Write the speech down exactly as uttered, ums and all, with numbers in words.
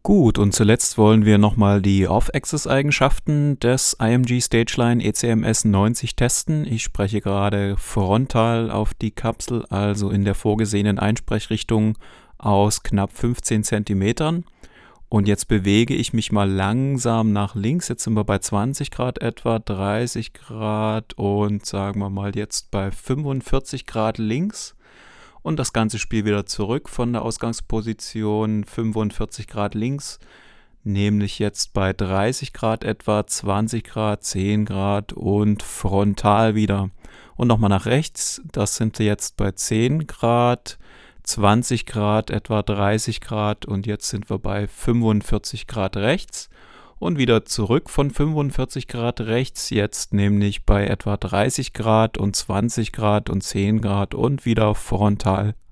Gut, und zuletzt wollen wir nochmal die Off-Axis-Eigenschaften des I M G Stageline E C M S neunzig testen. Ich spreche gerade frontal auf die Kapsel, also in der vorgesehenen Einsprechrichtung aus knapp fünfzehn Zentimetern. Und jetzt bewege ich mich mal langsam nach links. Jetzt sind wir bei zwanzig Grad etwa, dreißig Grad und sagen wir mal jetzt bei fünfundvierzig Grad links. Und das ganze Spiel wieder zurück von der Ausgangsposition fünfundvierzig Grad links, nämlich jetzt bei dreißig Grad etwa, zwanzig Grad, zehn Grad und frontal wieder. Und nochmal nach rechts, das sind wir jetzt bei zehn Grad, zwanzig Grad, etwa dreißig Grad und jetzt sind wir bei fünfundvierzig Grad rechts. Und wieder zurück von fünfundvierzig Grad rechts, jetzt nämlich bei etwa dreißig Grad und zwanzig Grad und zehn Grad und wieder frontal.